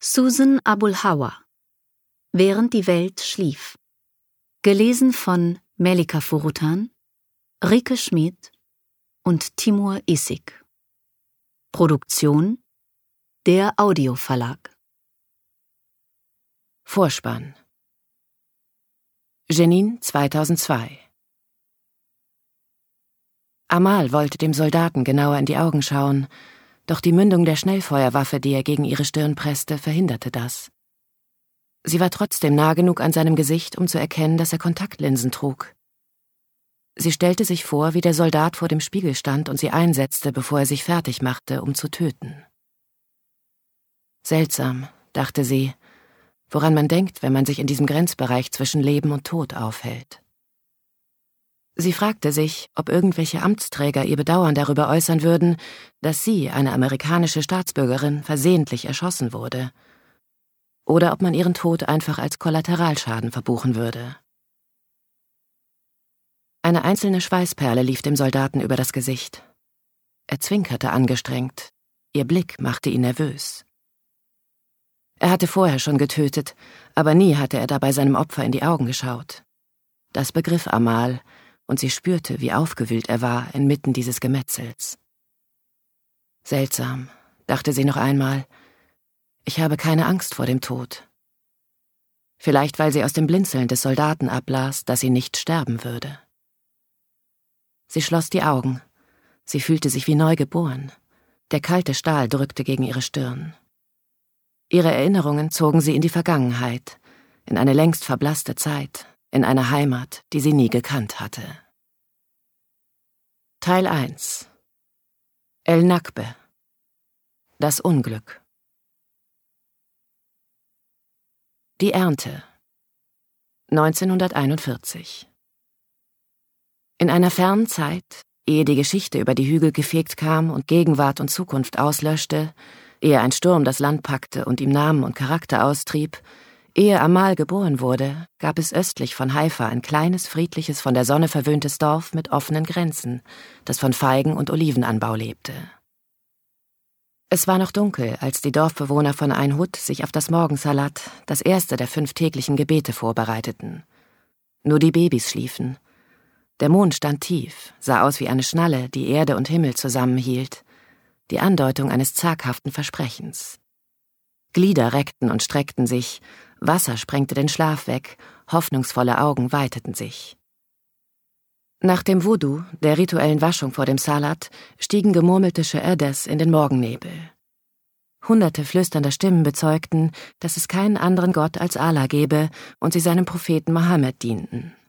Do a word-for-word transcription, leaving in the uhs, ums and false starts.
Susan Abulhawa. Während die Welt schlief. Gelesen von Melika Furutan, Rike Schmid und Timur Isik. Produktion der Audioverlag. Vorspann. Jenin zweitausendzwei. Amal wollte dem Soldaten genauer in die Augen schauen, doch die Mündung der Schnellfeuerwaffe, die er gegen ihre Stirn presste, verhinderte das. Sie war trotzdem nah genug an seinem Gesicht, um zu erkennen, dass er Kontaktlinsen trug. Sie stellte sich vor, wie der Soldat vor dem Spiegel stand und sie einsetzte, bevor er sich fertig machte, um zu töten. Seltsam, dachte sie, woran man denkt, wenn man sich in diesem Grenzbereich zwischen Leben und Tod aufhält. Sie fragte sich, ob irgendwelche Amtsträger ihr Bedauern darüber äußern würden, dass sie, eine amerikanische Staatsbürgerin, versehentlich erschossen wurde. Oder ob man ihren Tod einfach als Kollateralschaden verbuchen würde. Eine einzelne Schweißperle lief dem Soldaten über das Gesicht. Er zwinkerte angestrengt. Ihr Blick machte ihn nervös. Er hatte vorher schon getötet, aber nie hatte er dabei seinem Opfer in die Augen geschaut. Das begriff Amal, und sie spürte, wie aufgewühlt er war inmitten dieses Gemetzels. Seltsam, dachte sie noch einmal. Ich habe keine Angst vor dem Tod. Vielleicht, weil sie aus dem Blinzeln des Soldaten ablas, dass sie nicht sterben würde. Sie schloss die Augen. Sie fühlte sich wie neu geboren. Der kalte Stahl drückte gegen ihre Stirn. Ihre Erinnerungen zogen sie in die Vergangenheit, in eine längst verblasste Zeit, in eine Heimat, die sie nie gekannt hatte. Teil eins. El Nakbe. Das Unglück. Die Ernte. neunzehnhunderteinundvierzig. In einer fernen Zeit, ehe die Geschichte über die Hügel gefegt kam und Gegenwart und Zukunft auslöschte, ehe ein Sturm das Land packte und ihm Namen und Charakter austrieb, ehe Amal geboren wurde, gab es östlich von Haifa ein kleines, friedliches, von der Sonne verwöhntes Dorf mit offenen Grenzen, das von Feigen- und Olivenanbau lebte. Es war noch dunkel, als die Dorfbewohner von Ein Hut sich auf das Morgensalat, das erste der fünf täglichen Gebete, vorbereiteten. Nur die Babys schliefen. Der Mond stand tief, sah aus wie eine Schnalle, die Erde und Himmel zusammenhielt, die Andeutung eines zaghaften Versprechens. Glieder reckten und streckten sich, Wasser sprengte den Schlaf weg, hoffnungsvolle Augen weiteten sich. Nach dem Voodoo, der rituellen Waschung vor dem Salat, stiegen gemurmelte She'edes in den Morgennebel. Hunderte flüsternder Stimmen bezeugten, dass es keinen anderen Gott als Allah gebe und sie seinem Propheten Mohammed dienten.